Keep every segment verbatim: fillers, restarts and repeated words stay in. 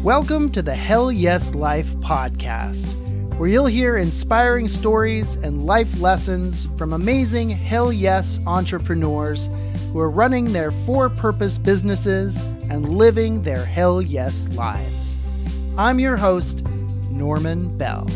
Welcome to the Hell Yes Life podcast, where you'll hear inspiring stories and life lessons from amazing Hell Yes entrepreneurs who are running their for-purpose businesses and living their Hell Yes lives. I'm your host, Norman Bell.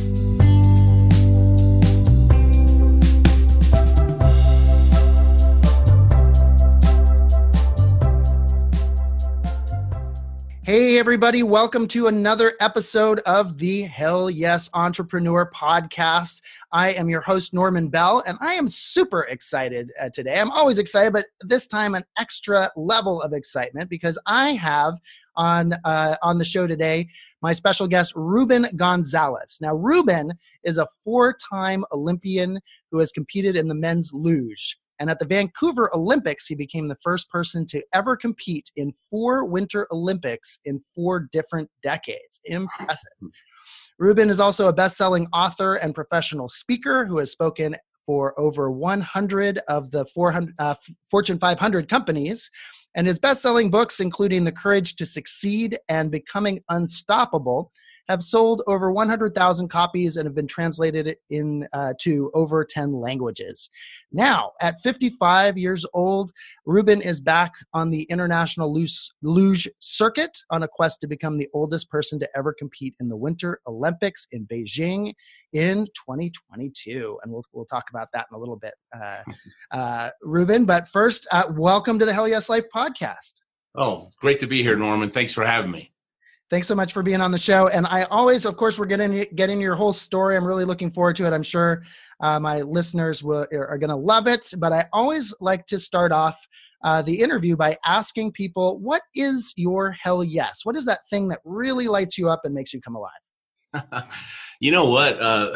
Hey, everybody. Welcome to another episode of the Hell Yes Entrepreneur podcast. I am your host, Norman Bell, and I am super excited uh, today. I'm always excited, but this time an extra level of excitement because I have on, uh, on the show today my special guest, Ruben Gonzalez. Now, Ruben is a four-time Olympian who has competed in the men's luge. And at the Vancouver Olympics, he became the first person to ever compete in four Winter Olympics in four different decades. Impressive. Ruben is also a best-selling author and professional speaker who has spoken for over one hundred of the four hundred, uh, Fortune five hundred companies. And his best-selling books, including The Courage to Succeed and Becoming Unstoppable, have sold over one hundred thousand copies and have been translated in uh, to over ten languages. Now, at fifty-five years old, Ruben is back on the international luge, luge circuit on a quest to become the oldest person to ever compete in the Winter Olympics in Beijing in twenty twenty-two. And we'll, we'll talk about that in a little bit, uh, uh, Ruben. But first, uh, welcome to the Hell Yes Life podcast. Oh, great to be here, Norman. Thanks for having me. Thanks so much for being on the show. And I always, of course, we're getting getting your whole story. I'm really looking forward to it. I'm sure uh, my listeners will, are going to love it. But I always like to start off uh, the interview by asking people, what is your hell yes? What is that thing that really lights you up and makes you come alive? You know what? Uh,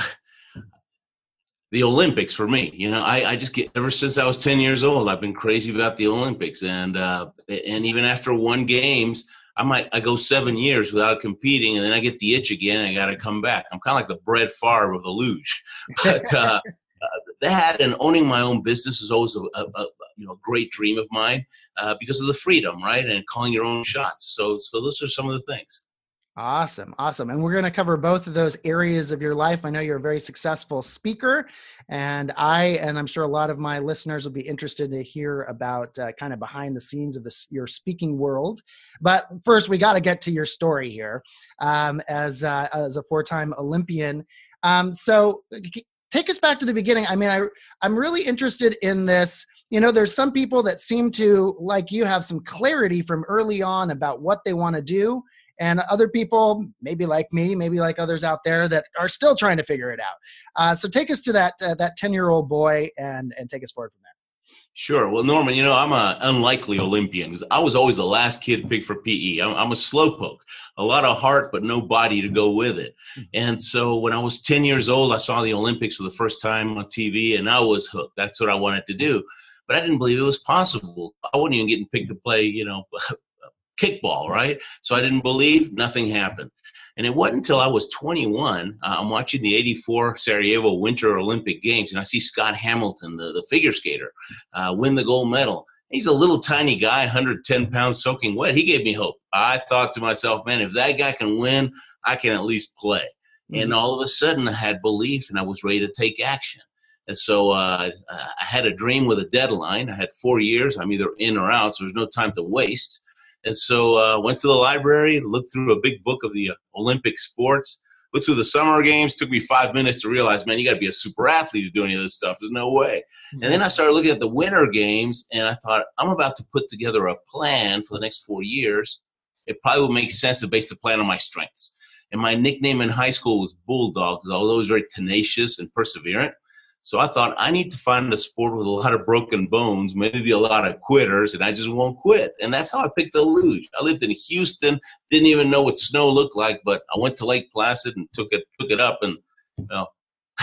the Olympics for me, you know, I, I just get, ever since I was ten years old, I've been crazy about the Olympics. And, uh, and even after one games, I might, I go seven years without competing and then I get the itch again. And I got to come back. I'm kind of like the Brett Favre of the luge, but, uh, uh, that and owning my own business is always a, a, a you know, great dream of mine, uh, because of the freedom, right? And calling your own shots. So, so those are some of the things. Awesome. Awesome. And we're going to cover both of those areas of your life. I know you're a very successful speaker, and I, and I'm sure a lot of my listeners will be interested to hear about uh, kind of behind the scenes of this, your speaking world. But first, we got to get to your story here um, as, uh, as a four-time Olympian. Um, so take us back to the beginning. I mean, I, I'm really interested in this. You know, there's some people that seem to, like you, have some clarity from early on about what they want to do. And other people, maybe like me, maybe like others out there, that are still trying to figure it out. Uh, so take us to that uh, that ten-year-old boy and and take us forward from there. Sure. Well, Norman, you know, I'm an unlikely Olympian because I was always the last kid picked for P E. I'm, I'm a slowpoke, a lot of heart, but no body to go with it. And so when I was ten years old, I saw the Olympics for the first time on T V, and I was hooked. That's what I wanted to do. But I didn't believe it was possible. I wasn't even getting picked to play, you know, kickball, right? So I didn't believe, nothing happened. And it wasn't until I was twenty-one, uh, I'm watching the eighty-four Sarajevo Winter Olympic Games, and I see Scott Hamilton, the, the figure skater, uh, win the gold medal. He's a little tiny guy, one hundred ten pounds soaking wet. He gave me hope. I thought to myself, man, if that guy can win, I can at least play. Mm-hmm. And all of a sudden I had belief and I was ready to take action. And so uh, I had a dream with a deadline. I had four years. I'm either in or out, so there's no time to waste. And so I uh, went to the library, looked through a big book of the uh, Olympic sports, looked through the summer games. Took me five minutes to realize, man, you got to be a super athlete to do any of this stuff. There's no way. Mm-hmm. And then I started looking at the winter games, and I thought, I'm about to put together a plan for the next four years. It probably would make sense to base the plan on my strengths. And my nickname in high school was Bulldog because I was always very tenacious and perseverant. So I thought, I need to find a sport with a lot of broken bones, maybe a lot of quitters, and I just won't quit. And that's how I picked the luge. I lived in Houston, didn't even know what snow looked like, but I went to Lake Placid and took it took it up, and well,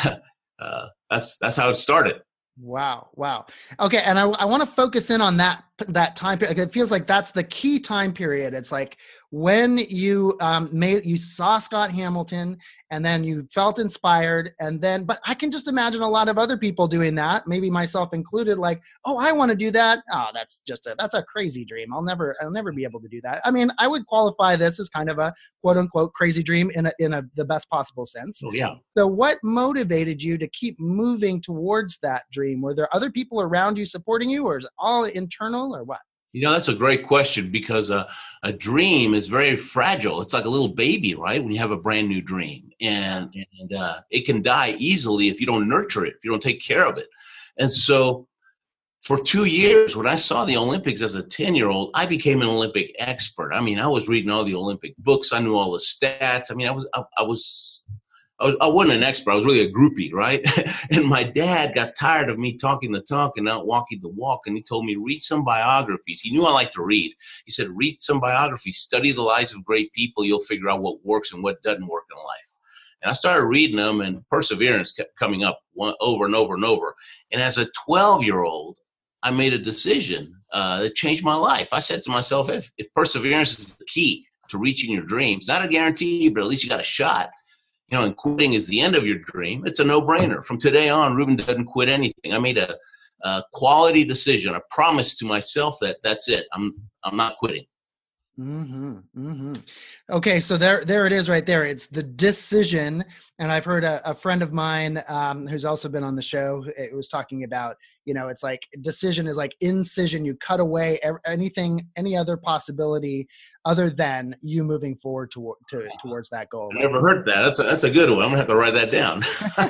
uh, that's that's how it started. Wow. Wow. Okay. And I, I want to focus in on that, that time period. It feels like that's the key time period. It's like when you um, made, you saw Scott Hamilton and then you felt inspired and then, but I can just imagine a lot of other people doing that, maybe myself included, like, oh, I want to do that. Oh, that's just a, that's a crazy dream. I'll never, I'll never be able to do that. I mean, I would qualify this as kind of a quote unquote crazy dream in a, in a, the best possible sense. Oh, yeah. So what motivated you to keep moving towards that dream? Were there other people around you supporting you, or is it all internal, or what? You know, that's a great question, because uh, a dream is very fragile. It's like a little baby, right? When you have a brand new dream, and and uh, it can die easily if you don't nurture it, if you don't take care of it. And so for two years, when I saw the Olympics as a ten-year-old, I became an Olympic expert. I mean, I was reading all the Olympic books. I knew all the stats. I mean, I was I, I was I, was, I wasn't an expert. I was really a groupie, right? And my dad got tired of me talking the talk and not walking the walk. And he told me, read some biographies. He knew I liked to read. He said, read some biographies, study the lives of great people. You'll figure out what works and what doesn't work in life. And I started reading them, and perseverance kept coming up one, over and over and over. And as a twelve-year-old, I made a decision uh, that changed my life. I said to myself, if, if perseverance is the key to reaching your dreams, not a guarantee, but at least you got a shot. You know, and quitting is the end of your dream. It's a no-brainer. From today on, Ruben doesn't quit anything. I made a, a quality decision, a promise to myself that that's it. I'm I'm not quitting. Mm-hmm, mm-hmm. Okay, so there, there it is right there. It's the decision. And I've heard a, a friend of mine um, who's also been on the show, it was talking about, you know, it's like decision is like incision. You cut away anything, any other possibility other than you moving forward to, to, towards that goal. I never heard that. That's a, that's a good one. I'm gonna have to write that down.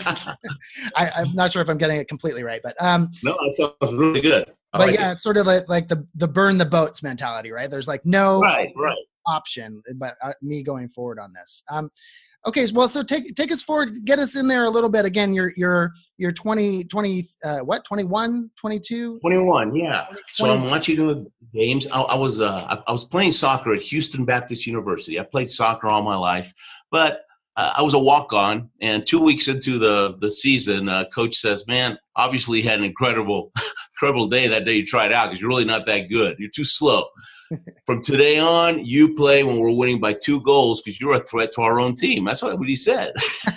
I, I'm not sure if I'm getting it completely right, but um, no, that sounds really good. I but like yeah, it. It's sort of like, like the, the burn the boats mentality, right? There's like no right, right. option, but uh, me going forward on this. Um, okay, well, so take take us forward, get us in there a little bit. Again, you're you're you're twenty, twenty uh, what, twenty-one, twenty-two? twenty-one, yeah. So I'm watching the games. I, I was uh, I, I was playing soccer at Houston Baptist University. I played soccer all my life, but uh, I was a walk-on. And two weeks into the the season, uh, coach says, "Man, obviously you had an incredible." incredible day that day you tried out because you're really not that good. You're too slow. From today on, you play when we're winning by two goals because you're a threat to our own team." That's what he said.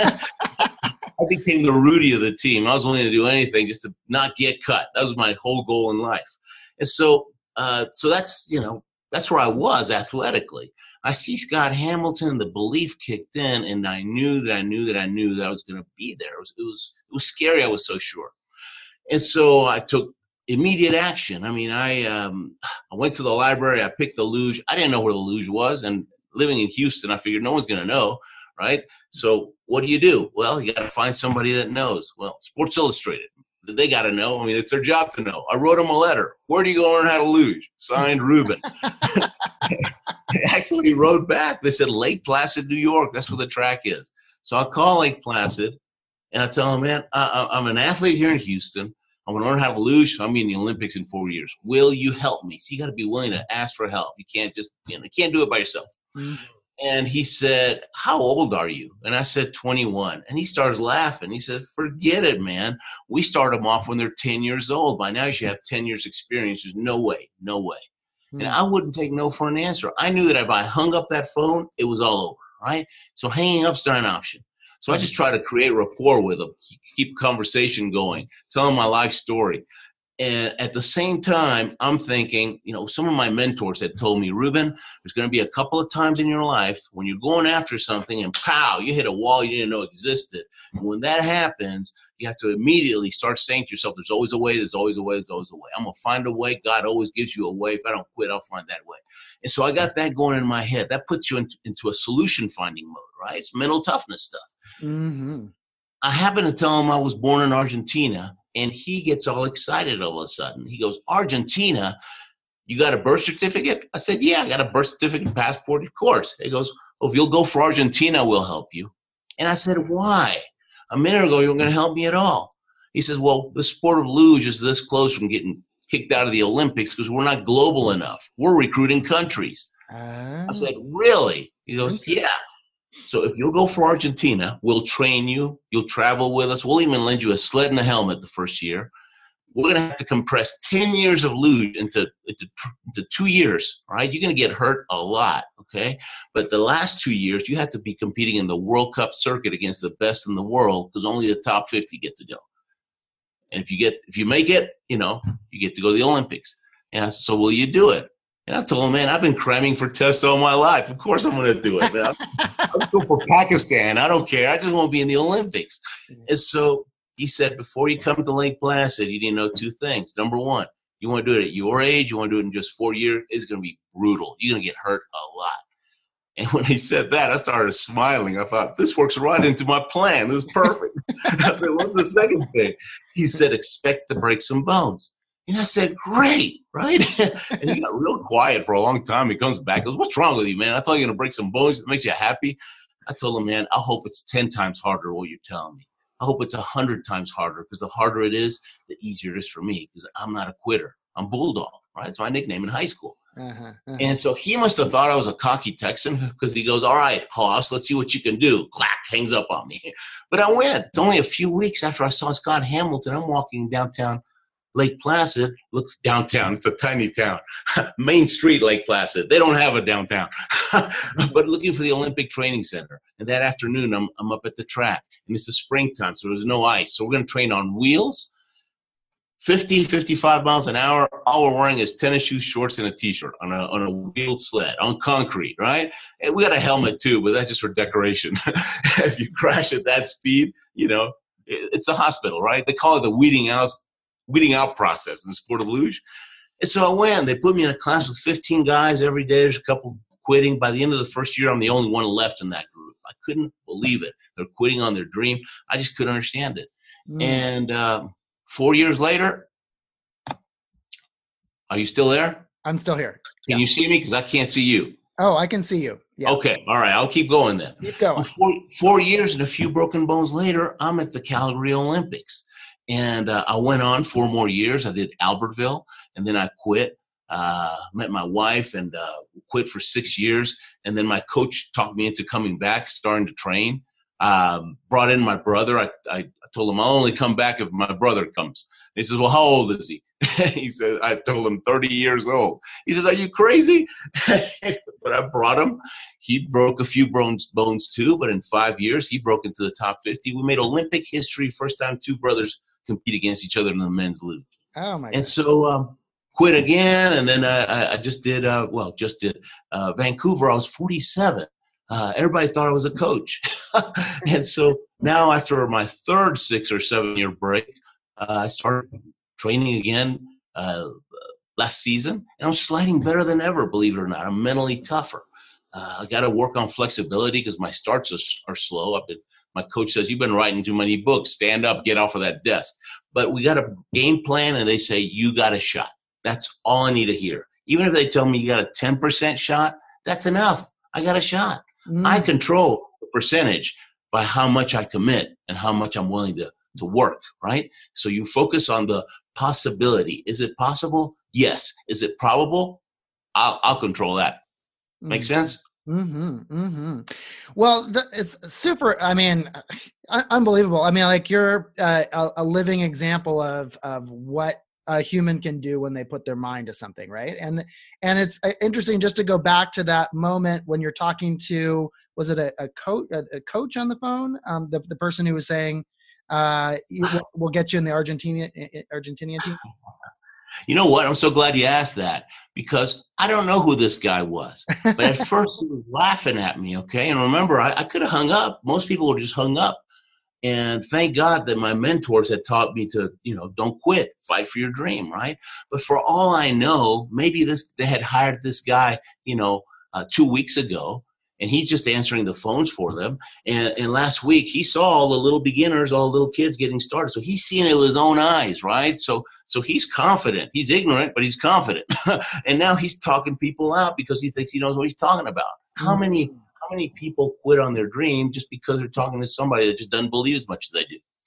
I became the Rudy of the team. I was willing to do anything just to not get cut. That was my whole goal in life. And so, uh, so that's, you know, that's where I was athletically. I see Scott Hamilton, the belief kicked in, and I knew that I knew that I knew that I was going to be there. It was, it was, it was scary. I was so sure. And so I took immediate action. I mean, I um, I went to the library. I picked the luge. I didn't know where the luge was. And living in Houston, I figured no one's going to know, right? So what do you do? Well, you got to find somebody that knows. Well, Sports Illustrated, they got to know. I mean, it's their job to know. I wrote them a letter. Where do you go learn how to luge? Signed, Ruben. They actually wrote back. They said, Lake Placid, New York. That's where the track is. So I call Lake Placid, and I tell them, man, I, I'm an athlete here in Houston. I want to learn how to luge, so I'm in the Olympics in four years. Will you help me? So you got to be willing to ask for help. You can't just, you know, you can't do it by yourself. Mm-hmm. And he said, how old are you? And I said, twenty-one. And he starts laughing. He said, forget it, man. We start them off when they're ten years old. By now you should have ten years experience. There's no way, no way. Mm-hmm. And I wouldn't take no for an answer. I knew that if I hung up that phone, it was all over, right? So hanging up's not an option. So I just try to create rapport with them, keep conversation going, tell them my life story. And at the same time, I'm thinking, you know, some of my mentors had told me, Ruben, there's going to be a couple of times in your life when you're going after something and pow, you hit a wall you didn't know existed. And when that happens, you have to immediately start saying to yourself, there's always a way, there's always a way, there's always a way. I'm going to find a way. God always gives you a way. If I don't quit, I'll find that way. And so I got that going in my head. That puts you into, into a solution finding mode, right? It's mental toughness stuff. Mm-hmm. I happened to tell him I was born in Argentina. And he gets all excited all of a sudden. He goes, Argentina, you got a birth certificate? I said, yeah, I got a birth certificate, passport, of course. He goes, oh, if you'll go for Argentina, we'll help you. And I said, why? A minute ago, you weren't going to help me at all. He says, well, the sport of luge is this close from getting kicked out of the Olympics because we're not global enough. We're recruiting countries. Uh, I said, really? He goes, yeah. So if you'll go for Argentina, we'll train you. You'll travel with us. We'll even lend you a sled and a helmet the first year. we're going to have to compress ten years of luge into, into, into two years, right? You're going to get hurt a lot, okay? But the last two years, you have to be competing in the World Cup circuit against the best in the world because only the top fifty get to go. And if you get, if you make it, you know, you get to go to the Olympics. And I said, so will you do it? And I told him, man, I've been cramming for tests all my life. Of course I'm going to do it, man. I'll go for Pakistan. I don't care. I just want to be in the Olympics. And so he said, before you come to Lake Placid, you need to know two things. Number one, you want to do it at your age, you want to do it in just four years, it's going to be brutal. You're going to get hurt a lot. And when he said that, I started smiling. I thought, this works right into my plan. This is perfect. I said, what's the second thing? He said, expect to break some bones. And I said, great, right? And he got real quiet for a long time. He comes back, goes, what's wrong with you, man? I thought you're going to break some bones. It makes you happy. I told him, man, I hope it's ten times harder than what you're telling me. I hope it's one hundred times harder because the harder it is, the easier it is for me because I'm not a quitter. I'm Bulldog, right? It's my nickname in high school. Uh-huh, uh-huh. And so he must have thought I was a cocky Texan because he goes, all right, Hoss, let's see what you can do. Clack, hangs up on me. But I went. It's only a few weeks after I saw Scott Hamilton. I'm walking downtown Lake Placid. Look, downtown. It's a tiny town. Main Street, Lake Placid. They don't have a downtown. But looking for the Olympic Training Center. And that afternoon, I'm, I'm up at the track. And it's the springtime, so there's no ice. So we're going to train on wheels. fifty, fifty-five miles an hour, all we're wearing is tennis shoes, shorts, and a T-shirt on a on a wheeled sled, on concrete, right? And we got a helmet too, but that's just for decoration. If you crash at that speed, you know, it's a hospital, right? They call it the weeding out, weeding out process in the sport of luge. And so I went. They put me in a class with fifteen guys every day. There's a couple quitting. By the end of the first year, I'm the only one left in that group. I couldn't believe it. They're quitting on their dream. I just couldn't understand it. Mm. And uh, Four years later, are you still there? I'm still here. Can yeah. you see me? Because I can't see you. Oh, I can see you. Yeah. Okay. All right. I'll keep going then. Keep going. Four, four years and a few broken bones later, I'm at the Calgary Olympics. And uh, I went on four more years. I did Albertville, and then I quit. Uh, met my wife and uh, quit for six years. And then my coach talked me into coming back, starting to train. Um, brought in my brother. I, I, I told him I'll only come back if my brother comes. He says, well, how old is he? He said, I told him thirty years old. He says, are you crazy? But I brought him. He broke a few bones, bones too, but in five years, he broke into the top fifty. We made Olympic history. First time two brothers compete against each other in the men's league. Oh, my God. And so um, quit again. And then I, I just did, uh, well, just did uh, Vancouver. I was forty-seven. Uh, everybody thought I was a coach. And so now after my third six or seven year break, uh, I started training again uh, last season. And I'm sliding better than ever, believe it or not. I'm mentally tougher. Uh, I got to work on flexibility because my starts are, are slow. I've been, my coach says, you've been writing too many books. Stand up, get off of that desk. But we got a game plan and they say, you got a shot. That's all I need to hear. Even if they tell me you got a ten percent shot, that's enough. I got a shot. Mm. I control the percentage by how much I commit and how much I'm willing to, to work, right? So you focus on the possibility. Is it possible? Yes. Is it probable? I'll, I'll control that. Mm. Make sense? Mm-hmm, mm-hmm. Well, th- it's super, I mean, uh, unbelievable. I mean, like you're uh, a, a living example of, of what a human can do when they put their mind to something, right? And and it's interesting just to go back to that moment when you're talking to, was it a, a coach a, a coach on the phone? Um, the the person who was saying, uh, we'll, we'll get you in the Argentina Argentinian team. You know what? I'm so glad you asked that because I don't know who this guy was. But at first he was laughing at me, okay? And remember, I, I could have hung up. Most people would just hung up. And thank God that my mentors had taught me to, you know, don't quit, fight for your dream, right? But for all I know, maybe this they had hired this guy, you know, uh, two weeks ago, and he's just answering the phones for them. And, and last week, he saw all the little beginners, all the little kids getting started. So he's seeing it with his own eyes, right? So so he's confident. He's ignorant, but he's confident. And now he's talking people out because he thinks he knows what he's talking about. How many... How many people quit on their dream just because they're talking to somebody that just doesn't believe as much as they do?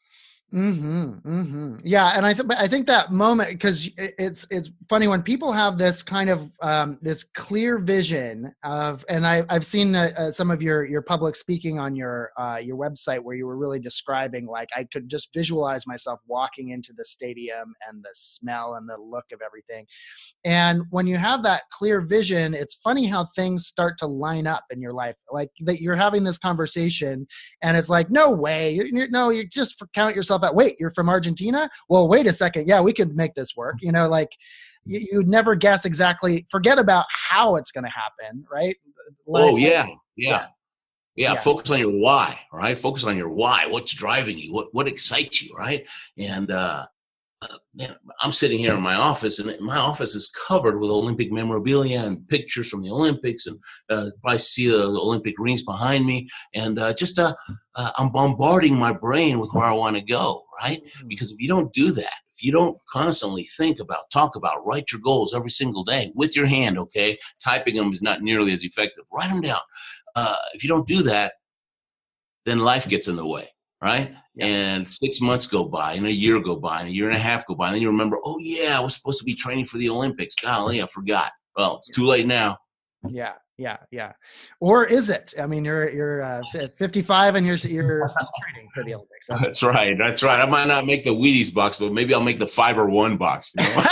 Mm-hmm, mm-hmm. Yeah, and I think I think that moment, because it's it's funny when people have this kind of um, this clear vision of, and I I've seen uh, uh, some of your your public speaking on your uh, your website where you were really describing, like, I could just visualize myself walking into the stadium and the smell and the look of everything. And when you have that clear vision, it's funny how things start to line up in your life. Like that you're having this conversation and it's like, no way. You're, you're, no, you just count yourself out. Wait, you're from Argentina? Well, wait a second. Yeah, we could make this work. You know, like you, you never guess exactly, forget about how it's going to happen, right? Like, oh, yeah, yeah. yeah. Yeah, Yeah. focus on your why, right? Focus on your why. What's driving you? What what excites you, right? And uh, uh, man, I'm sitting here in my office, and my office is covered with Olympic memorabilia and pictures from the Olympics, and uh, probably see the, the Olympic rings behind me. And uh, just uh, uh, I'm bombarding my brain with where I want to go, right? Because if you don't do that, if you don't constantly think about, talk about, write your goals every single day with your hand, okay? Typing them is not nearly as effective. Write them down. Uh, if you don't do that, then life gets in the way, right? Yeah. And six months go by, and a year go by, and a year and a half go by, and then you remember, oh yeah, I was supposed to be training for the Olympics. Golly, I forgot. Well, it's too late now. Yeah, yeah, yeah. Or is it? I mean, you're you're uh, fifty-five and you're you're still training for the Olympics. That's, that's right. That's right. I might not make the Wheaties box, but maybe I'll make the Fiber One box. You know?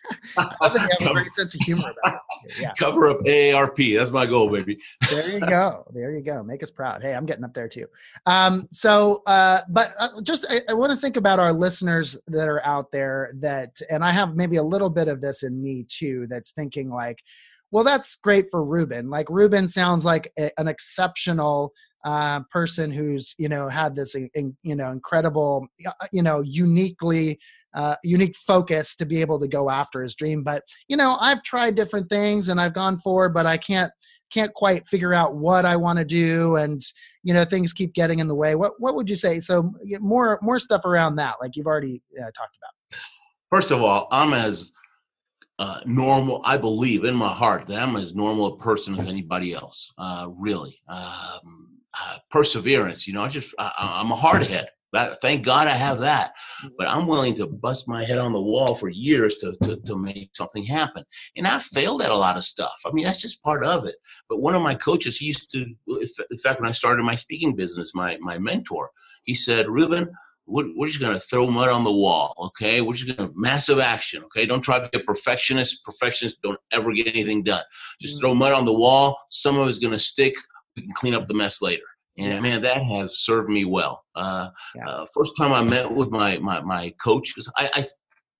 I think you have a great sense of humor about it. Yeah. Cover up A A R P. That's my goal, baby. There you go. There you go. Make us proud. Hey, I'm getting up there too. Um, so, uh, but uh, just I, I want to think about our listeners that are out there that, and I have maybe a little bit of this in me too, that's thinking like, well, that's great for Ruben. Like Ruben sounds like a, an exceptional uh, person who's, you know, had this, in, you know, incredible, you know, uniquely Uh, unique focus to be able to go after his dream. But, you know, I've tried different things and I've gone forward, but I can't, can't quite figure out what I want to do. And, you know, things keep getting in the way. What, what would you say? So more, more stuff around that, like you've already uh, talked about. First of all, I'm as uh, normal. I believe in my heart that I'm as normal a person as anybody else. Uh, really, um, uh, perseverance, you know, I just, I, I'm a hardhead. That, thank God I have that, but I'm willing to bust my head on the wall for years to, to, to make something happen. And I've failed at a lot of stuff. I mean, that's just part of it. But one of my coaches, he used to, in fact, when I started my speaking business, my, my mentor, he said, Ruben, we're, we're just going to throw mud on the wall. Okay. We're just going to massive action. Okay. Don't try to be a perfectionist. Perfectionists don't ever get anything done. Just throw mud on the wall. Some of it's going to stick. We can clean up the mess later. And yeah. man, that has served me well. Uh, yeah. uh, first time I met with my my my coach, because I, I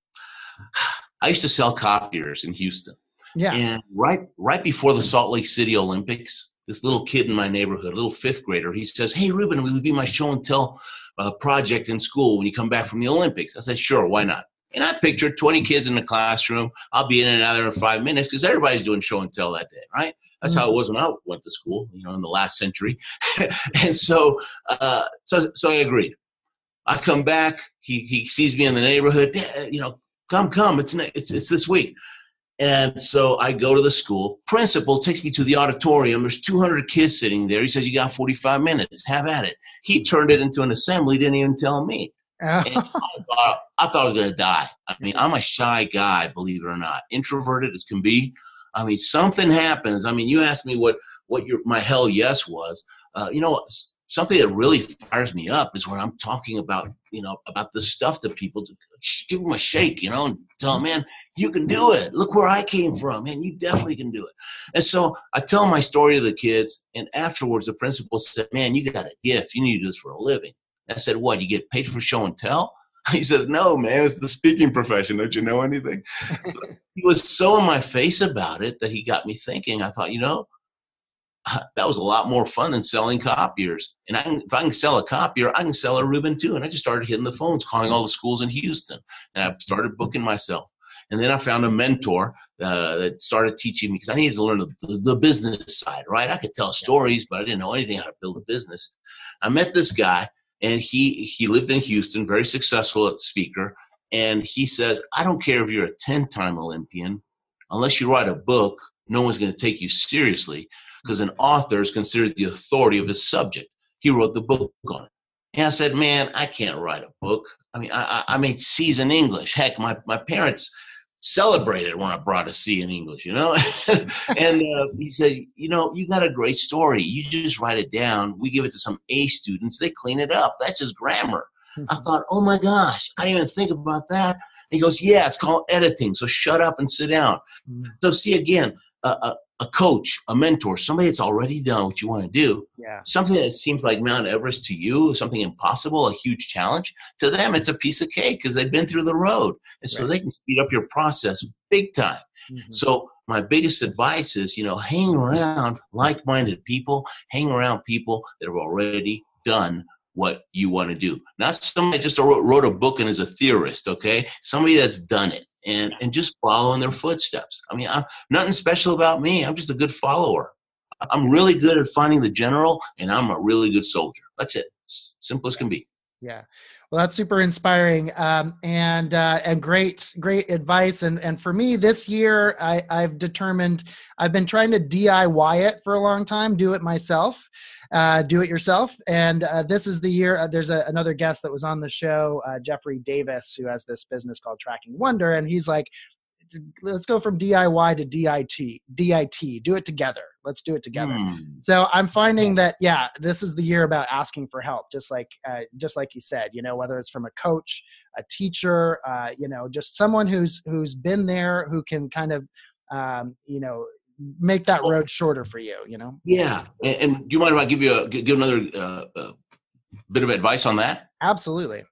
I used to sell copiers in Houston. Yeah. And right right before the Salt Lake City Olympics, this little kid in my neighborhood, a little fifth grader, he says, "Hey, Ruben, will you be my show and tell uh, project in school when you come back from the Olympics?" I said, "Sure, why not?" And I pictured twenty kids in the classroom. I'll be in and out there in five minutes because everybody's doing show and tell that day, right? That's how it was when I went to school, you know, in the last century. And so, uh, so, so I agreed. I come back. He he sees me in the neighborhood. Yeah, you know, come, come. It's it's it's this week. And so I go to the school. Principal takes me to the auditorium. There's two hundred kids sitting there. He says, "You got forty-five minutes. Have at it." He turned it into an assembly. Didn't even tell me. And I thought, I thought I was going to die. I mean, I'm a shy guy, believe it or not, introverted as can be. I mean, something happens. I mean, you asked me what, what your, my hell yes was. Uh, you know, something that really fires me up is when I'm talking about, you know, about this stuff to people, to give them a shake, you know, and tell them, man, you can do it. Look where I came from, man. You definitely can do it. And so I tell my story to the kids, and afterwards the principal said, "Man, you got a gift. You need to do this for a living." And I said, "What, you get paid for show and tell?" He says, "No, man, it's the speaking profession. Don't you know anything?" He was so in my face about it that he got me thinking. I thought, you know, that was a lot more fun than selling copiers. And I can, if I can sell a copier, I can sell a Ruben too. And I just started hitting the phones, calling all the schools in Houston. And I started booking myself. And then I found a mentor uh, that started teaching me, because I needed to learn the, the business side, right? I could tell stories, but I didn't know anything how to build a business. I met this guy. And he he lived in Houston, very successful speaker. And he says, "I don't care if you're a ten-time Olympian. Unless you write a book, no one's going to take you seriously, because an author is considered the authority of his subject." He wrote the book on it. And I said, "Man, I can't write a book. I mean, I, I made C's in English. Heck, my, my parents celebrated when I brought a C in English, you know? and uh, he said, you know, you got a great story. You just write it down. We give it to some A students. They clean it up. That's just grammar. Mm-hmm. I thought, oh my gosh, I didn't even think about that. And he goes, yeah, it's called editing. So shut up and sit down. Mm-hmm. So see, again, uh, a, a coach, a mentor, somebody that's already done what you want to do, yeah. something that seems like Mount Everest to you, something impossible, a huge challenge. To them, it's a piece of cake because they've been through the road. And so right. they can speed up your process big time. Mm-hmm. So my biggest advice is, you know, hang around like-minded people, hang around people that have already done what you want to do. Not somebody that just wrote, wrote a book and is a theorist, okay? Somebody that's done it. And and just follow in their footsteps. I mean, I'm, nothing special about me. I'm just a good follower. I'm really good at finding the general, and I'm a really good soldier. That's it. Simple as can be. Yeah. Well, that's super inspiring, um, and uh, and great, great advice. And and for me, this year, I, I've determined I've been trying to D I Y it for a long time. Do it myself, uh, do it yourself. And uh, this is the year. Uh, there's a, another guest that was on the show, uh, Jeffrey Davis, who has this business called Tracking Wonder, and he's like, let's go from D I Y to D I T. D I T. Do it together. Let's do it together. Mm. So I'm finding that, yeah, this is the year about asking for help. Just like, uh, just like you said, you know, whether it's from a coach, a teacher, uh, you know, just someone who's who's been there, who can kind of, um, you know, make that road shorter for you. You know. Yeah. And, and do you mind if I give you a give another uh, uh, bit of advice on that? Absolutely.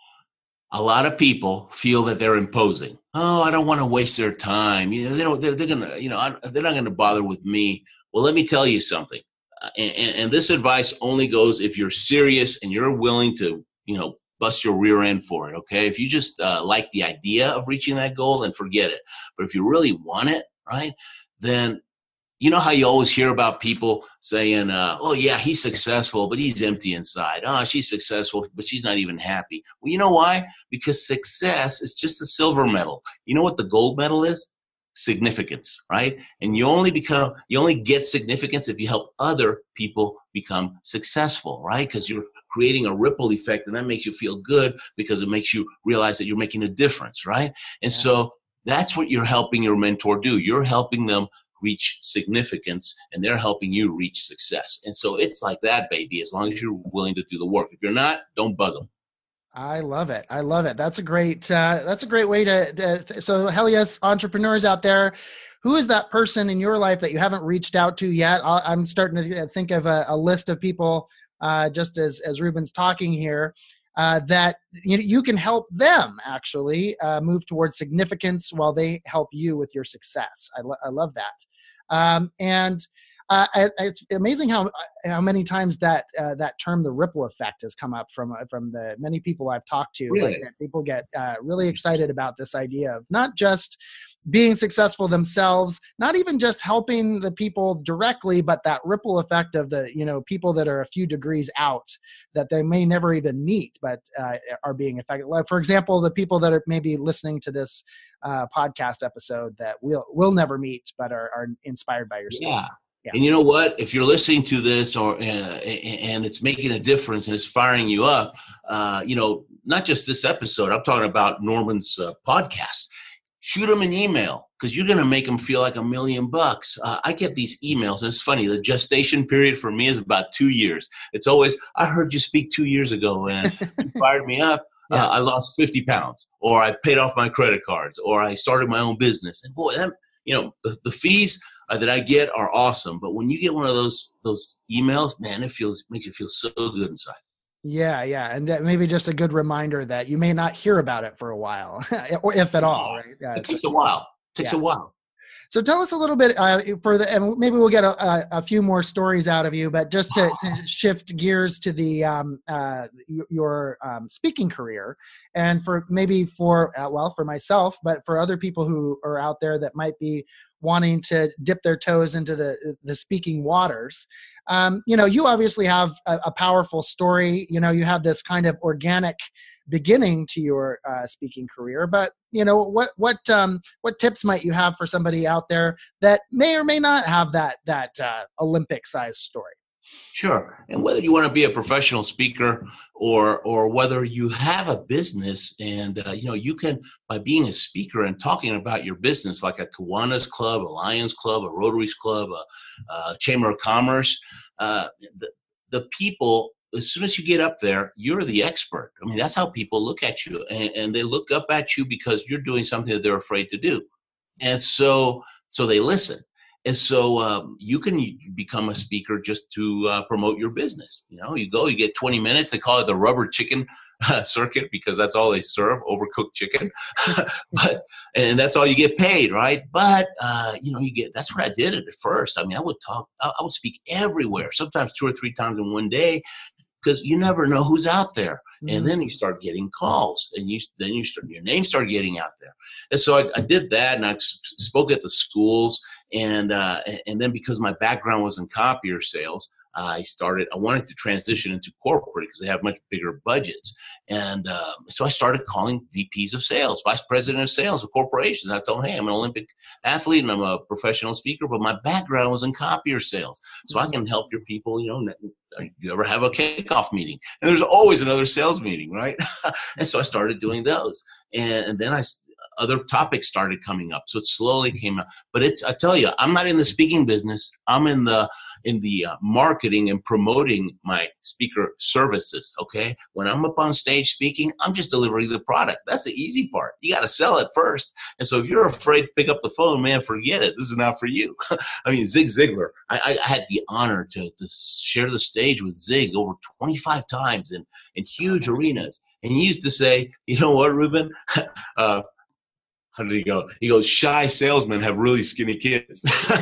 A lot of people feel that they're imposing. Oh, I don't want to waste their time. You know, they don't. They're, they're gonna. You know, I, they're not gonna bother with me. Well, let me tell you something. Uh, and, and this advice only goes if you're serious and you're willing to, you know, bust your rear end for it. Okay. If you just uh, like the idea of reaching that goal, then forget it. But if you really want it, right, then. You know how you always hear about people saying, uh, oh, yeah, he's successful, but he's empty inside. Oh, she's successful, but she's not even happy. Well, you know why? Because success is just a silver medal. You know what the gold medal is? Significance, right? And you only become, you only get significance if you help other people become successful, right? Because you're creating a ripple effect, and that makes you feel good because it makes you realize that you're making a difference, right? And yeah. so that's what you're helping your mentor do. You're helping them reach significance, and they're helping you reach success. And so it's like that, baby, as long as you're willing to do the work. If you're not, don't bug them. I love it. I love it. That's a great, uh, that's a great way to, to, so hell yes, entrepreneurs out there, who is that person in your life that you haven't reached out to yet? I'll, I'm starting to think of a, a list of people, uh, just as, as Ruben's talking here, uh, that you, you can help them actually uh, move towards significance while they help you with your success. I, lo- I love that. Um, and uh, I, it's amazing how how many times that uh, that term, the ripple effect, has come up from uh, from the many people I've talked to. Really? Like, people get uh, really excited about this idea of not just being successful themselves, not even just helping the people directly, but that ripple effect of the, you know, people that are a few degrees out that they may never even meet, but uh, are being affected. Like, for example, the people that are maybe listening to this uh, podcast episode that we'll, we'll never meet, but are, are inspired by your story. Yeah. Yeah. And you know what? If you're listening to this or uh, and it's making a difference and it's firing you up, uh, you know, not just this episode, I'm talking about Norman's uh, podcast. Shoot them an email because you're going to make them feel like a million bucks. Uh, I get these emails, and it's funny. The gestation period for me is about two years. It's always, I heard you speak two years ago and you fired me up. Yeah. Uh, I lost fifty pounds, or I paid off my credit cards, or I started my own business. And boy, that, you know, the, the fees uh, that I get are awesome. But when you get one of those those emails, man, it feels makes you feel so good inside. Yeah, yeah, and maybe just a good reminder that you may not hear about it for a while, or if at all. Right? Yeah, it takes a while. It takes yeah. a while. So tell us a little bit uh, for the, and maybe we'll get a, a few more stories out of you. But just to, to shift gears to the um, uh, your um, speaking career, and for maybe for uh, well for myself, but for other people who are out there that might be wanting to dip their toes into the the speaking waters. Um, you know, you obviously have a, a powerful story. You know, you had this kind of organic beginning to your uh, speaking career. But you know, what what um, what tips might you have for somebody out there that may or may not have that that uh, Olympic-sized story? Sure. And whether you want to be a professional speaker or or whether you have a business and, uh, you know, you can, by being a speaker and talking about your business, like a Kiwanis Club, a Lions Club, a Rotaries Club, a, a Chamber of Commerce, uh, the, the people, as soon as you get up there, you're the expert. I mean, that's how people look at you. And, and they look up at you because you're doing something that they're afraid to do. And so, so they listen. And so um, you can become a speaker just to uh, promote your business. You know, you go, you get twenty minutes. They call it the rubber chicken uh, circuit because that's all they serve, overcooked chicken. but and that's all you get paid, right? But uh, you know, you get. That's what I did at first. I mean, I would talk. I, I would speak everywhere, sometimes two or three times in one day, because you never know who's out there. Mm-hmm. And then you start getting calls, and you then you start, your name started getting out there. And so I, I did that, and I spoke at the schools. And uh, and then because my background was in copier sales, uh, I started. I wanted to transition into corporate because they have much bigger budgets. And uh, so I started calling V Ps of sales, vice president of sales of corporations. I told them, hey, I'm an Olympic athlete and I'm a professional speaker, but my background was in copier sales, so I can help your people. You know, you ever have a kickoff meeting? And there's always another sales meeting, right? And so I started doing those, and, and then I. Other topics started coming up, so it slowly came out. But it's, I tell you, I'm not in the speaking business. I'm in the in the uh, marketing and promoting my speaker services. Okay, when I'm up on stage speaking, I'm just delivering the product. That's the easy part. You got to sell it first. And so if you're afraid to pick up the phone, man, forget it. This is not for you. I mean, Zig Ziglar. I, I had the honor to to share the stage with Zig over twenty-five times in in huge arenas. And he used to say, you know what, Ruben? uh, How did he go? He goes, shy salesmen have really skinny kids.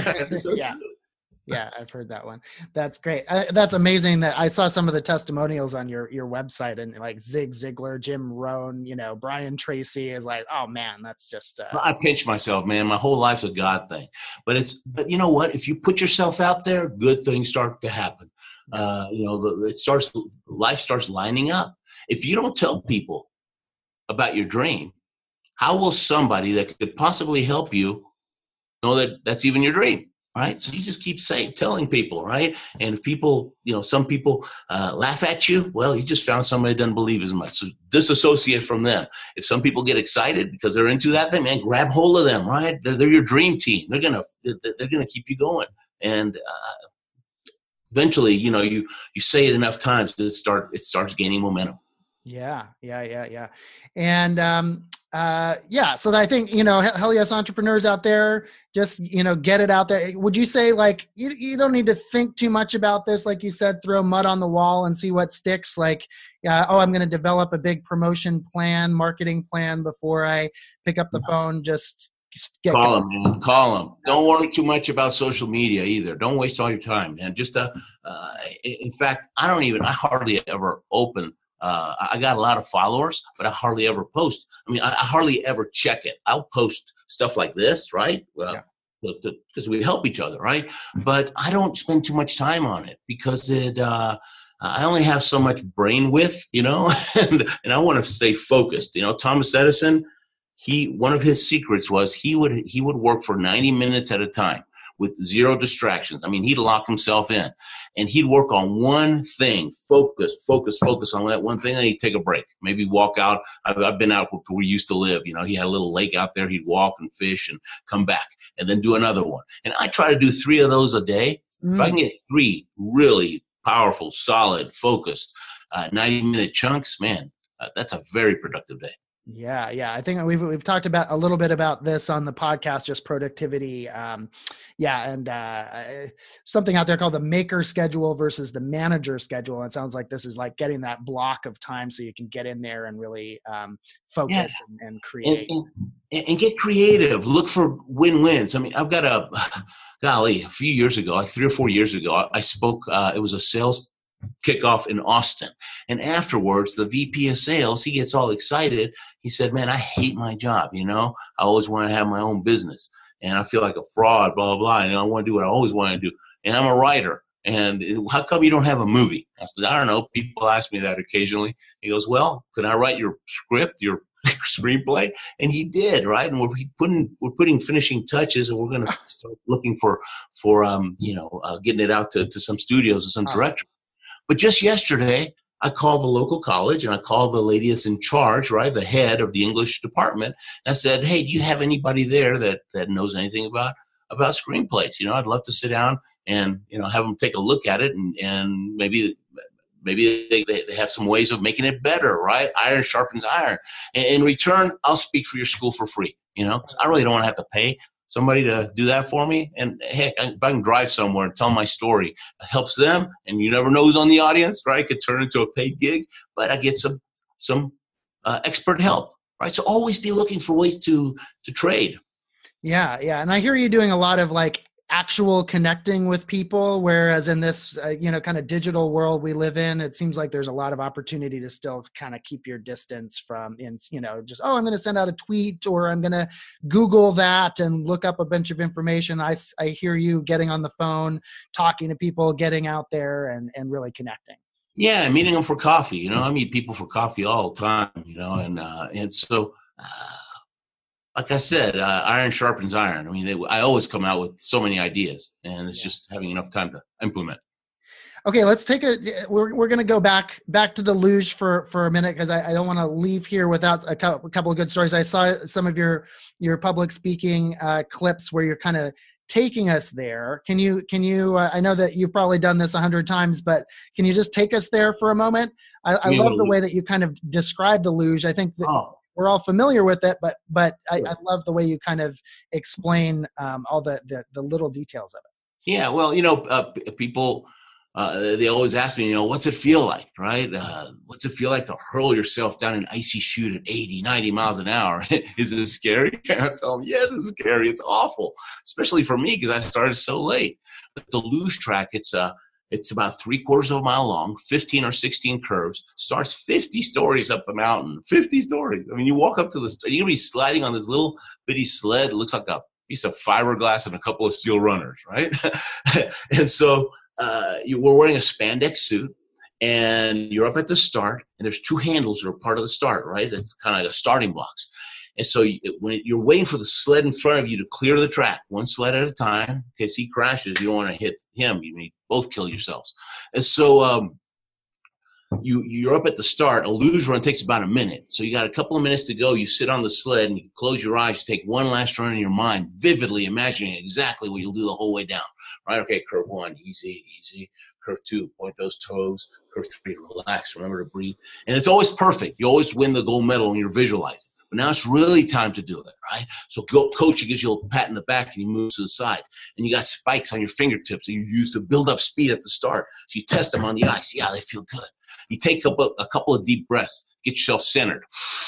So yeah. Yeah, I've heard that one. That's great. Uh, that's amazing that I saw some of the testimonials on your, your website, and like Zig Ziglar, Jim Rohn, you know, Brian Tracy is like, oh man, that's just. Uh... I pinch myself, man. My whole life's a God thing. But it's, but you know what? If you put yourself out there, good things start to happen. Uh, you know, it starts, life starts lining up. If you don't tell people about your dream, how will somebody that could possibly help you know that that's even your dream, right? So you just keep saying, telling people, right? And if people, you know, some people uh, laugh at you, well, you just found somebody that doesn't believe as much. So disassociate from them. If some people get excited because they're into that thing, man, grab hold of them, right? They're, they're your dream team. They're gonna they're gonna keep you going. And uh, eventually, you know, you you say it enough times that it start it starts gaining momentum. Yeah, yeah, yeah, yeah. And um, uh, yeah, so I think, you know, hell yes, entrepreneurs out there, just, you know, get it out there. Would you say like, you, you don't need to think too much about this? Like you said, throw mud on the wall and see what sticks. Like, uh, oh, I'm going to develop a big promotion plan, marketing plan before I pick up the phone. Just get Call them, man. Call them. Don't worry too much about social media either. Don't waste all your time, man. Just, uh, uh, in fact, I don't even, I hardly ever open Uh, I got a lot of followers, but I hardly ever post. I mean, I, I hardly ever check it. I'll post stuff like this, right? Well, because yeah. we help each other, right? But I don't spend too much time on it because it. Uh, I only have so much brain width, you know, and and I want to stay focused. You know, Thomas Edison, he one of his secrets was he would he would work for ninety minutes at a time with zero distractions. I mean, he'd lock himself in and he'd work on one thing, focus, focus, focus on that one thing. Then he'd take a break, maybe walk out. I've, I've been out where we used to live. You know, he had a little lake out there. He'd walk and fish and come back and then do another one. And I try to do three of those a day. Mm. If I can get three really powerful, solid, focused, uh, ninety minute chunks, man, uh, that's a very productive day. Yeah. Yeah. I think we've, we've talked about a little bit about this on the podcast, just productivity. Um, yeah. And, uh, something out there called the maker schedule versus the manager schedule. And it sounds like this is like getting that block of time so you can get in there and really, um, focus yeah. and, and create and, and, and get creative. Look for win-wins. I mean, I've got a, golly, a few years ago, like three or four years ago, I, I spoke, uh, it was a sales kickoff in Austin. And afterwards, the V P of sales, he gets all excited. He said, man, I hate my job. You know, I always want to have my own business and I feel like a fraud, blah, blah, blah. And I want to do what I always want to do. And I'm a writer. And how come you don't have a movie? I said, I don't know. People ask me that occasionally. He goes, well, could I write your script, your screenplay? And he did, right? And we're putting we're putting finishing touches, and we're going to start looking for for um you know uh, getting it out to, to some studios and some Awesome. directors. But just yesterday, I called the local college, and I called the lady that's in charge, right, the head of the English department, and I said, "Hey, do you have anybody there that that knows anything about about screenplays? You know, I'd love to sit down and you know have them take a look at it, and and maybe." Maybe they, they have some ways of making it better, right? Iron sharpens iron. And in return, I'll speak for your school for free. You know, I really don't want to have to pay somebody to do that for me. And heck, if I can drive somewhere and tell my story, it helps them. And you never know who's on the audience, right? It could turn into a paid gig, but I get some some uh, expert help, right? So always be looking for ways to to trade. Yeah, yeah. And I hear you doing a lot of like actual connecting with people, whereas in this uh, you know kind of digital world we live in, it seems like there's a lot of opportunity to still kind of keep your distance from in you know just oh I'm going to send out a tweet, or I'm going to Google that and look up a bunch of information. I, I hear you getting on the phone, talking to people, getting out there and and really connecting. Yeah, meeting them for coffee. You know, I meet people for coffee all the time. You know, and uh, and so. Uh, Like I said, uh, iron sharpens iron. I mean, they, I always come out with so many ideas, and it's just having enough time to implement. Okay, let's take a. We're we're going to go back back to the luge for for a minute, because I, I don't want to leave here without a, co- a couple of good stories. I saw some of your your public speaking uh, clips where you're kind of taking us there. Can you can you? Uh, I know that you've probably done this a hundred times, but can you just take us there for a moment? I, I love the way that you kind of describe the luge. I think that. Oh. We're all familiar with it, but but I, I love the way you kind of explain um, all the, the the little details of it. Yeah, well, you know, uh, people uh, they always ask me, you know, what's it feel like, right? Uh, what's it feel like to hurl yourself down an icy chute at eighty, ninety miles an hour? Is it scary? I tell them, yeah, this is scary. It's awful, especially for me because I started so late. But the luge track, it's a uh, It's about three quarters of a mile long, fifteen or sixteen curves, starts fifty stories up the mountain, fifty stories. I mean, you walk up to the, you're going to be sliding on this little bitty sled. It looks like a piece of fiberglass and a couple of steel runners, right? And so uh, you were wearing a spandex suit, and you're up at the start, and there's two handles that are part of the start, right? That's kind of like a starting blocks. And so you, when you're waiting for the sled in front of you to clear the track, one sled at a time, in case he crashes, you don't want to hit him. You need both kill yourselves. And so um, you, you're up at the start. A luge run takes about a minute. So you got a couple of minutes to go. You sit on the sled and you close your eyes. You take one last run in your mind, vividly imagining exactly what you'll do the whole way down. Right? Okay, curve one, easy, easy. Curve two, point those toes. Curve three, relax. Remember to breathe. And it's always perfect. You always win the gold medal when you're visualizing. But now it's really time to do it, right? So go, coach gives you a pat in the back, and he moves to the side. And you got spikes on your fingertips that you use to build up speed at the start. So you test them on the ice. Yeah, they feel good. You take a, a couple of deep breaths. Get yourself centered.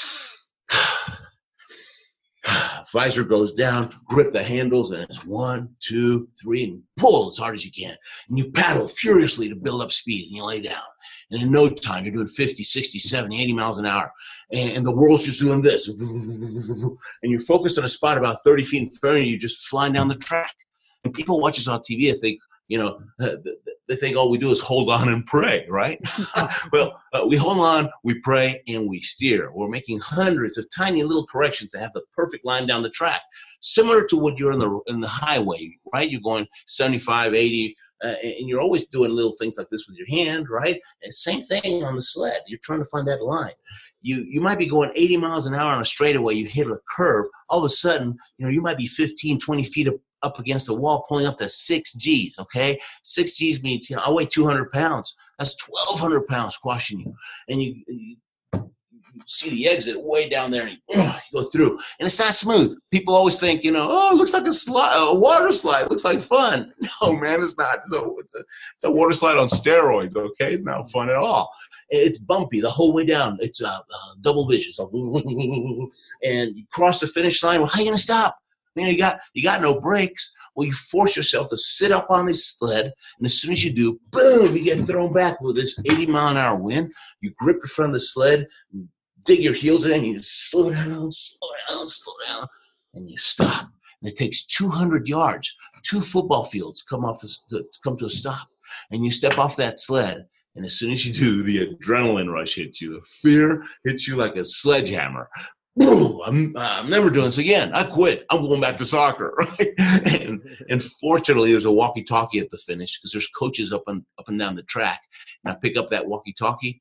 Visor goes down, grip the handles, and it's one, two, three, and pull as hard as you can. And you paddle furiously to build up speed, and you lay down. And in no time, you're doing fifty, sixty, seventy, eighty miles an hour. And, and the world's just doing this. And you're focused on a spot about thirty feet in front of you, just flying down the track. And people watch us on T V, they think, you know, they think all we do is hold on and pray, right? Well, uh, we hold on, we pray, and we steer. We're making hundreds of tiny little corrections to have the perfect line down the track, similar to what you're in the in the highway, right? You're going seventy-five, eighty, uh, and you're always doing little things like this with your hand, right? And same thing on the sled. You're trying to find that line. You you might be going eighty miles an hour on a straightaway. You hit a curve. All of a sudden, you know, you might be fifteen, twenty feet up, up against the wall, pulling up to six G's, okay? Six G's means, you know, I weigh two hundred pounds. That's twelve hundred pounds squashing you. And you, you see the exit way down there, and you, uh, you go through. And it's not smooth. People always think, you know, oh, it looks like a slide, a water slide. It looks like fun. No, man, it's not. So it's a, it's a water slide on steroids, okay? It's not fun at all. It's bumpy the whole way down. It's uh, uh, double vision. So, and you cross the finish line. Well, how are you going to stop? You know, you got you got no brakes. Well, you force yourself to sit up on this sled, and as soon as you do, boom, you get thrown back with this eighty mile an hour wind. You grip the front of the sled, and dig your heels in, and you slow down, slow down, slow down, and you stop. And it takes two hundred yards, two football fields come off this, to, to come to a stop, and you step off that sled. And as soon as you do, the adrenaline rush hits you. The fear hits you like a sledgehammer. I'm, I'm never doing this again. I quit. I'm going back to soccer. Right? And, and fortunately, there's a walkie-talkie at the finish because there's coaches up and up and down the track. And I pick up that walkie-talkie,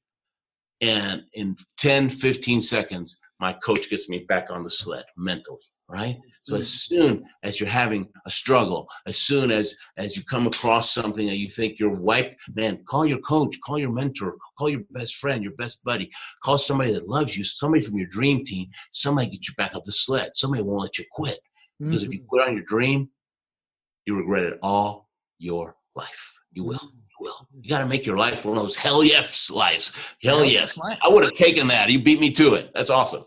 and in ten, fifteen seconds, my coach gets me back on the sled mentally. Right? So as soon as you're having a struggle, as soon as as you come across something that you think you're wiped, man, call your coach, call your mentor, call your best friend, your best buddy, call somebody that loves you, somebody from your dream team, somebody get you back up the sled. Somebody won't let you quit. Because mm-hmm. if you quit on your dream, you regret it all your life. You will. Will. You got to make your life one of those hell yes lives. Hell yes. I would have taken that. You beat me to it. That's awesome.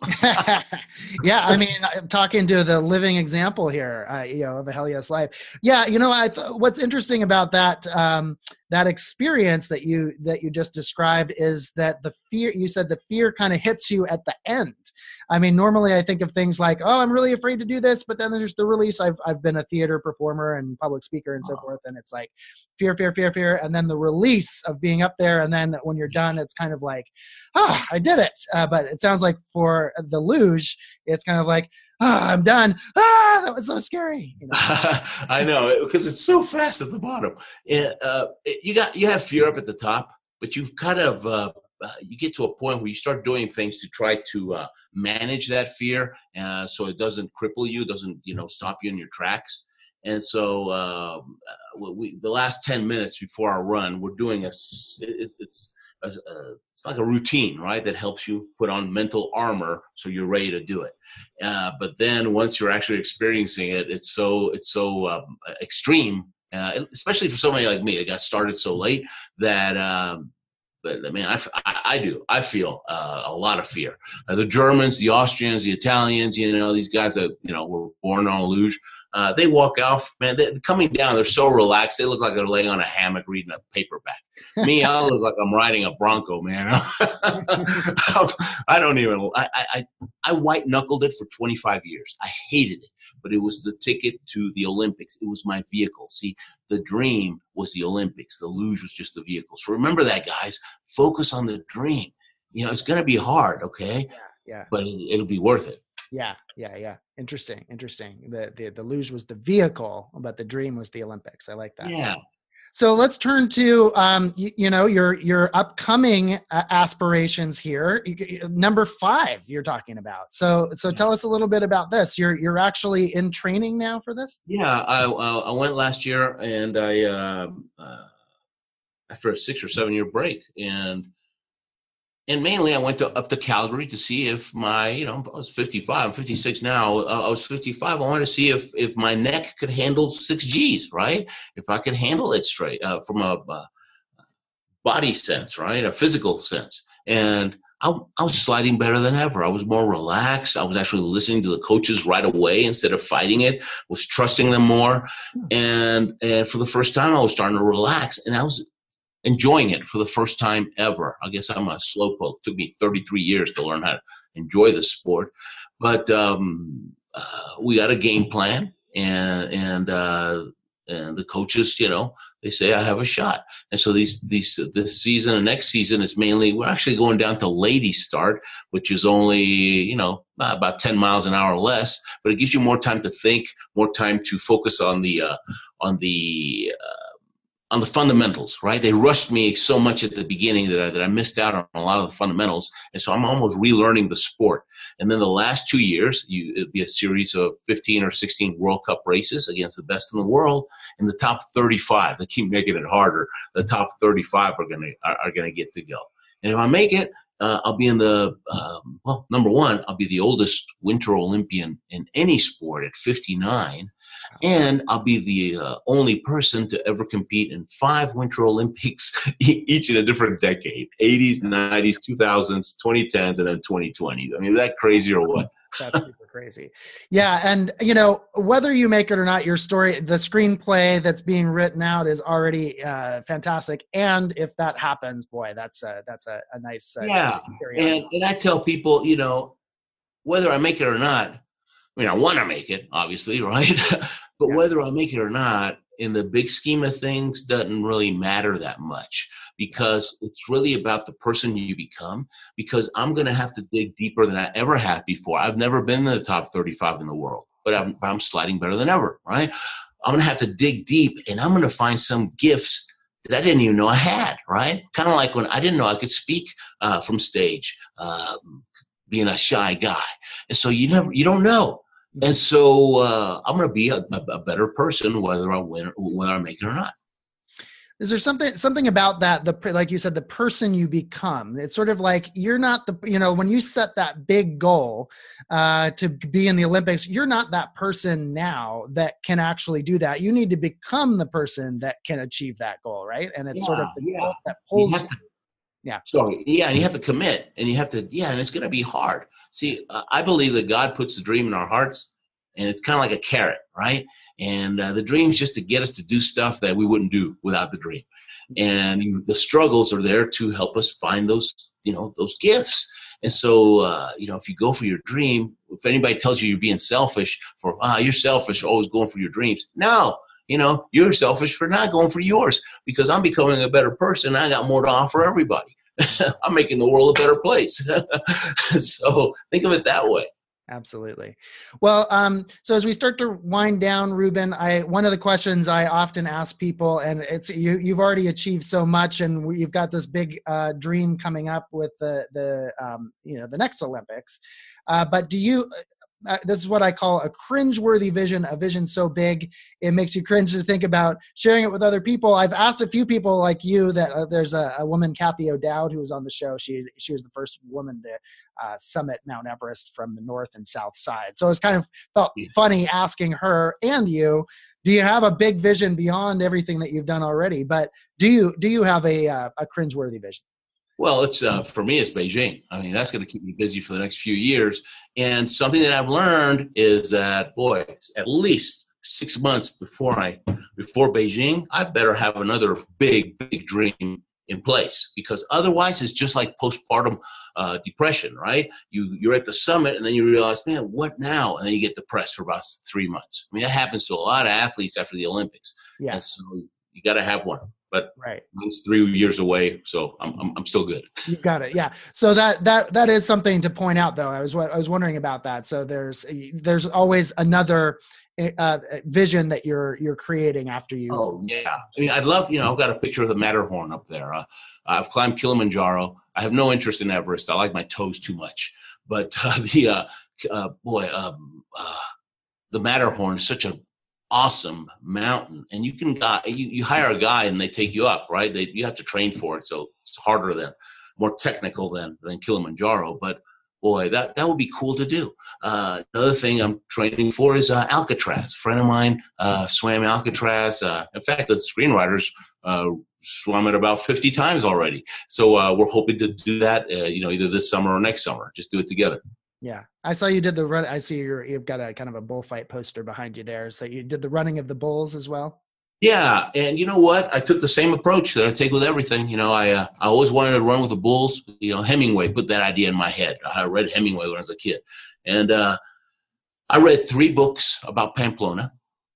Yeah. I mean, I'm talking to the living example here, uh, you know, of a hell yes life. Yeah. You know, I th- what's interesting about that, um, that experience that you, that you just described is that the fear, you said the fear kind of hits you at the end. I mean, normally I think of things like, oh, I'm really afraid to do this, but then there's the release. I've, I've been a theater performer and public speaker and so oh. forth. And it's like fear, fear, fear, fear. And then the release of being up there. And then when you're done, it's kind of like, ah, oh, I did it. Uh, but it sounds like for the luge, it's kind of like, ah, oh, I'm done. Ah, that was so scary. You know? I know, because it's so fast at the bottom. And, uh, you got, you have fear up at the top, but you've kind of, uh, uh, you get to a point where you start doing things to try to uh, manage that fear, uh, so it doesn't cripple you, doesn't, you know, stop you in your tracks. And so um, uh, we, the last ten minutes before our run, we're doing a, it's, it's, a, a, it's like a routine, right, that helps you put on mental armor so you're ready to do it. Uh, but then once you're actually experiencing it, it's so, it's so um, extreme, uh, especially for somebody like me that got started so late that um, But I mean, I, I, I do. I feel uh, a lot of fear. Uh, the Germans, the Austrians, the Italians, you know, these guys that, you know, were born on a luge, uh, they walk off, man, they, coming down, they're so relaxed. They look like they're laying on a hammock reading a paperback. Me, I look like I'm riding a Bronco, man. I don't even, I, I, I white knuckled it for twenty-five years. I hated it, but it was the ticket to the Olympics. It was my vehicle. See, the dream was the Olympics. The luge was just the vehicle. So remember that, guys. Focus on the dream. You know, it's going to be hard, okay? Yeah, yeah. But it, it'll be worth it. Yeah, yeah, yeah. Interesting, interesting. The, the the luge was the vehicle, but the dream was the Olympics. I like that. Yeah. So let's turn to um, you, you know, your your upcoming uh, aspirations here. You, number five, you're talking about. So so tell us a little bit about this. You're you're actually in training now for this? Yeah, I I went last year, and I uh, uh, after a six or seven year break, and. And mainly I went to, up to Calgary to see if my, you know, I was fifty-five, I'm fifty-six now. Uh, I was fifty-five. I wanted to see if, if my neck could handle six G's, right? If I could handle it straight uh, from a, a body sense, right? A physical sense. And I, I was sliding better than ever. I was more relaxed. I was actually listening to the coaches right away instead of fighting it, was trusting them more. And, and for the first time, I was starting to relax, and I was enjoying it for the first time ever. I guess I'm a slowpoke. It took me thirty-three years to learn how to enjoy the sport. But um, uh, we got a game plan, and and uh, and the coaches, you know, they say I have a shot. And so these these this season and next season is mainly, we're actually going down to Lady Start, which is only, you know, about ten miles an hour less, but it gives you more time to think, more time to focus on the uh, on the uh, on the fundamentals, right? They rushed me so much at the beginning that I, that I missed out on a lot of the fundamentals. And so I'm almost relearning the sport. And then the last two years, you, it'd be a series of fifteen or sixteen World Cup races against the best in the world. And the top thirty-five, they keep making it harder. The top thirty-five are going to, are, are going to get to go. And if I make it, uh, I'll be in the, um, well, number one, I'll be the oldest Winter Olympian in any sport at fifty-nine. And I'll be the uh, only person to ever compete in five Winter Olympics, each in a different decade, eighties, nineties, two thousands, twenty tens, and then twenty twenties. I mean, is that crazy or what? That's super crazy. Yeah. And, you know, whether you make it or not, your story, the screenplay that's being written out is already uh, fantastic. And if that happens, boy, that's a, that's a, a nice uh, yeah. And, and I tell people, you know, whether I make it or not, I mean, I want to make it, obviously, right? But yeah. Whether I make it or not, in the big scheme of things, doesn't really matter that much. because it's really about the person you become, because I'm going to have to dig deeper than I ever have before. I've never been in the top thirty-five in the world, but I'm, but I'm sliding better than ever, right? I'm going to have to dig deep, and I'm going to find some gifts that I didn't even know I had, right? Kind of like when I didn't know I could speak uh, from stage, uh, being a shy guy. And so you never, you don't know. And so uh, I'm going to be a, a, a better person, whether I win, whether I make it or not. Is there something something about that, the like you said, the person you become? It's sort of like you're not the, you know, when you set that big goal uh, to be in the Olympics, you're not that person now that can actually do that. You need to become the person that can achieve that goal, right? And it's Yeah, sort of the yeah. goal that pulls you. To, yeah. Sorry. Yeah, and you have to commit, and you have to, yeah, and it's going to be hard. See, uh, I believe that God puts the dream in our hearts, and it's kind of like a carrot, right? And uh, the dream is just to get us to do stuff that we wouldn't do without the dream. And you, the struggles are there to help us find those, you know, those gifts. And so, uh, you know, if you go for your dream, if anybody tells you you're being selfish for, ah, you're selfish, always going for your dreams. No, you know, you're selfish for not going for yours, because I'm becoming a better person. I got more to offer everybody. I'm making the world a better place. So think of it that way. Absolutely. Well, um, so as we start to wind down, Ruben, I one of the questions I often ask people, and it's you, you've already achieved so much, and we, you've got this big uh, dream coming up with the the um, you know the next Olympics. Uh, but do you? Uh, this is what I call a cringe-worthy vision, a vision so big it makes you cringe to think about sharing it with other people. I've asked a few people like you that uh, there's a, a woman, Kathy O'Dowd, who was on the show. She she was the first woman to uh, summit Mount Everest from the north and south side. So it's kind of felt funny asking her and you, do you have a big vision beyond everything that you've done already? But do you do you have a uh, a cringe-worthy vision? Well, it's uh, for me, it's Beijing. I mean, that's going to keep me busy for the next few years. And something that I've learned is that, boy, at least six months before I before Beijing, I better have another big, big dream in place, because otherwise it's just like postpartum uh, depression, right? You you're at the summit and then you realize, man, what now? And then you get depressed for about three months. I mean, that happens to a lot of athletes after the Olympics. Yeah. And so you got to have one. But right. It's three years away, so I'm I'm, I'm still good. You got it, yeah. So that that that is something to point out, though. I was I was wondering about that. So there's there's always another uh, vision that you're you're creating after you. Oh yeah, I mean, I'd love, you know, I've got a picture of the Matterhorn up there. Uh, I've climbed Kilimanjaro. I have no interest in Everest. I like my toes too much. But uh, the uh, uh, boy, um, uh, the Matterhorn is such a awesome mountain, and you can guy you, you hire a guide and they take you up, right? They you have to train for it, so it's harder than, more technical than than Kilimanjaro. But boy, that that would be cool to do. Uh, another thing I'm training for is uh, Alcatraz. A friend of mine uh, swam Alcatraz. Uh, in fact, the screenwriters uh, swam it about fifty times already. So uh, we're hoping to do that, uh, you know, either this summer or next summer. Just do it together. Yeah, I saw you did the run. I see you're, you've got a kind of a bullfight poster behind you there. So you did the running of the bulls as well? Yeah, and you know what? I took the same approach that I take with everything. You know, I uh, I always wanted to run with the bulls. You know, Hemingway put that idea in my head. I read Hemingway when I was a kid. And uh, I read three books about Pamplona.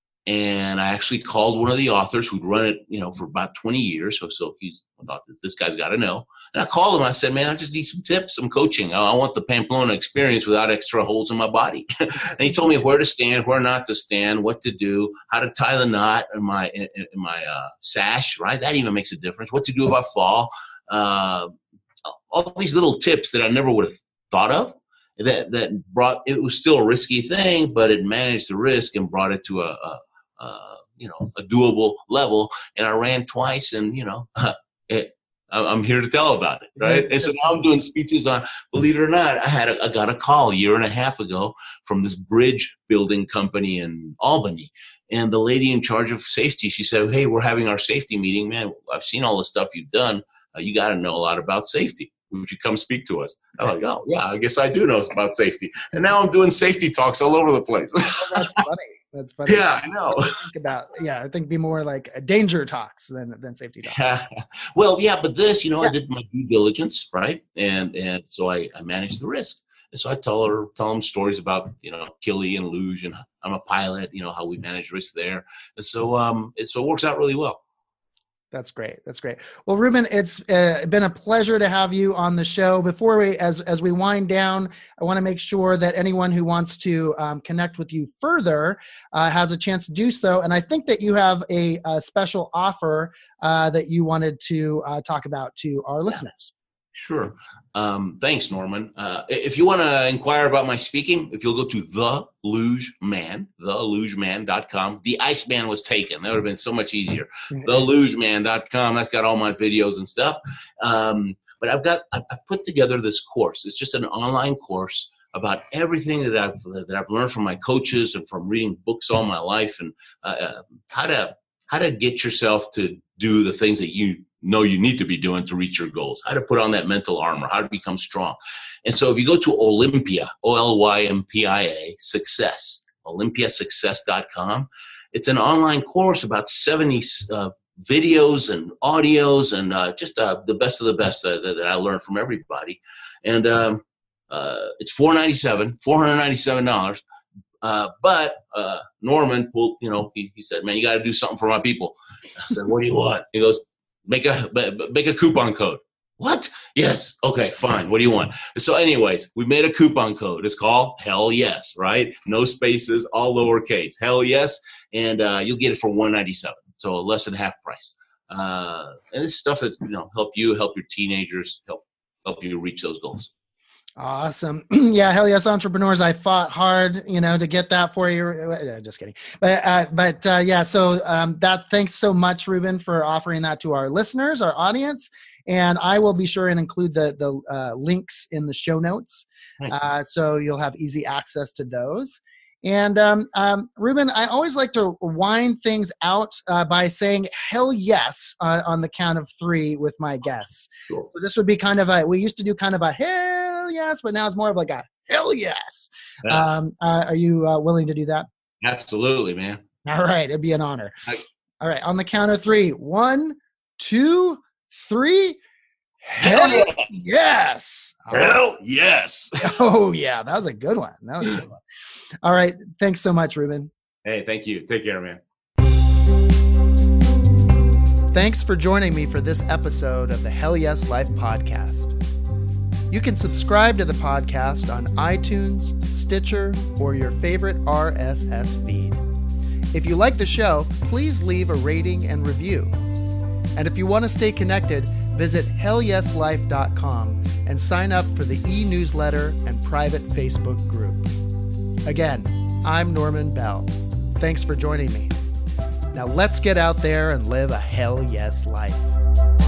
And I actually called one of the authors who'd run it, you know, for about twenty years. So, so he's, I thought, this guy's got to know. And I called him. I said, man, I just need some tips, some coaching. I, I want the Pamplona experience without extra holes in my body. And he told me where to stand, where not to stand, what to do, how to tie the knot in my in, in my uh, sash, right? That even makes a difference. What to do if I fall. Uh, all these little tips that I never would have thought of. That that brought, it was still a risky thing, but it managed the risk and brought it to a, a Uh, you know, a doable level. And I ran twice, and, you know, it, I'm here to tell about it, right? And so now I'm doing speeches on, believe it or not, I had a, I got a call a year and a half ago from this bridge building company in Albany. And the lady in charge of safety, she said, hey, we're having our safety meeting. Man, I've seen all the stuff you've done. Uh, you got to know a lot about safety. Would you come speak to us? I'm like, oh, yeah, I guess I do know about safety. And now I'm doing safety talks all over the place. Oh, that's funny. That's funny. Yeah, I know. I think about, yeah, I think be more like danger talks than than safety talks. Yeah. Well, yeah, but this, you know, yeah. I did my due diligence, right? And and so I, I managed the risk. And so I tell her, tell them stories about, you know, Kili and Luge, and I'm a pilot, you know, how we manage risk there. And so um, it, so it works out really well. That's great. That's great. Well, Ruben, it's uh, been a pleasure to have you on the show. Before we, as as we wind down, I want to make sure that anyone who wants to um, connect with you further uh, has a chance to do so. And I think that you have a, a special offer uh, that you wanted to uh, talk about to our listeners. Sure. Um, thanks, Norman. Uh, if you want to inquire about my speaking, if you'll go to The Luge Man, the luge man dot com. The Iceman was taken. That would have been so much easier. the luge man dot com. That's got all my videos and stuff. Um, but I've got, I put together this course. It's just an online course about everything that I've, that I've learned from my coaches and from reading books all my life, and uh, how to, how to get yourself to do the things that you know you need to be doing to reach your goals, how to put on that mental armor, how to become strong. And so if you go to Olympia, O L Y M P I A, success, olympia success dot com, it's an online course about seventy uh, videos and audios and uh, just uh, the best of the best that, that I learned from everybody. And um, uh, it's four hundred ninety-seven dollars, four hundred ninety-seven dollars. Uh, but uh, Norman, well, you know, he, he said, man, you got to do something for my people. I said, what do you want? He goes, Make a make a coupon code. What? Yes. Okay, fine. What do you want? So anyways, we made a coupon code. It's called Hell Yes, right? No spaces, all lowercase. Hell Yes. And uh, you'll get it for one hundred ninety-seven dollars. So less than half price. Uh, and this stuff that's, you know, help you, help your teenagers, help help you reach those goals. Awesome. Yeah. Hell yes, entrepreneurs. I fought hard, you know, to get that for you. Just kidding. But, uh, but uh, yeah, so um, that, thanks so much, Ruben, for offering that to our listeners, our audience. And I will be sure and include the, the uh, links in the show notes. Uh, so you'll have easy access to those. And um, um, Ruben, I always like to wind things out uh, by saying hell yes uh, on the count of three with my guests. Sure. So this would be kind of a, we used to do kind of a hell yes, but now it's more of like a hell yes. Yeah. Um, uh, are you uh, willing to do that? Absolutely, man. All right. It'd be an honor. I- All right. On the count of three. One, two, three. Hell yes. yes. Hell yes. Oh, yeah. That was a good one. That was a good one. All right. Thanks so much, Ruben. Hey, thank you. Take care, man. Thanks for joining me for this episode of the Hell Yes Life podcast. You can subscribe to the podcast on iTunes, Stitcher, or your favorite R S S feed. If you like the show, please leave a rating and review. And if you want to stay connected, visit hell yes life dot com and sign up for the e-newsletter and private Facebook group. Again, I'm Norman Bell. Thanks for joining me. Now let's get out there and live a hell yes life.